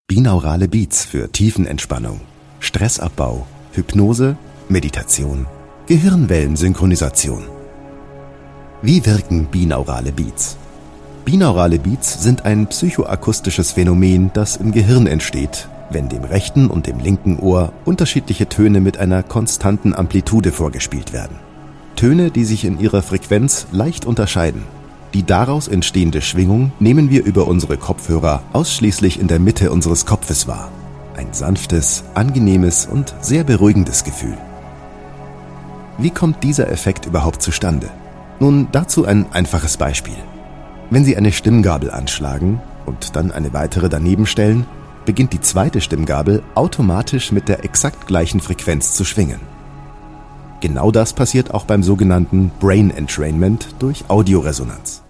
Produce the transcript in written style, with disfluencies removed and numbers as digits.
Binaurale Beats für Tiefenentspannung, Stressabbau, Hypnose, Meditation, Gehirnwellensynchronisation. Wie wirken binaurale Beats? Binaurale Beats sind ein psychoakustisches Phänomen, das im Gehirn entsteht, wenn dem rechten und dem linken Ohr unterschiedliche Töne mit einer konstanten Amplitude vorgespielt werden. Töne, die sich in ihrer Frequenz leicht unterscheiden. Die daraus entstehende Schwingung nehmen wir über unsere Kopfhörer ausschließlich in der Mitte unseres Kopfes wahr. Ein sanftes, angenehmes und sehr beruhigendes Gefühl. Wie kommt dieser Effekt überhaupt zustande? Nun, dazu ein einfaches Beispiel. Wenn Sie eine Stimmgabel anschlagen und dann eine weitere daneben stellen, beginnt die zweite Stimmgabel automatisch mit der exakt gleichen Frequenz zu schwingen. Genau das passiert auch beim sogenannten Brain Entrainment durch Audioresonanz.